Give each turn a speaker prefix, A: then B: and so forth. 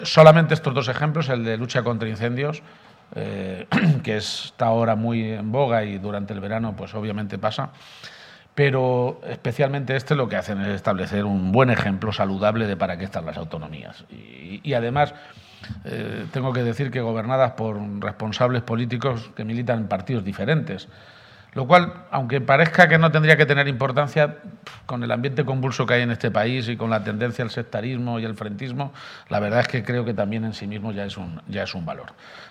A: Solamente estos dos ejemplos, el de lucha contra incendios, que está ahora muy en boga y durante el verano pues obviamente pasa, pero especialmente lo que hacen es establecer un buen ejemplo saludable de para qué están las autonomías. Y además, tengo que decir que gobernadas por responsables políticos que militan en partidos diferentes. Lo cual, aunque parezca que no tendría que tener importancia, con el ambiente convulso que hay en este país y con la tendencia al sectarismo y al frentismo, la verdad es que creo que también en sí mismo ya es un valor.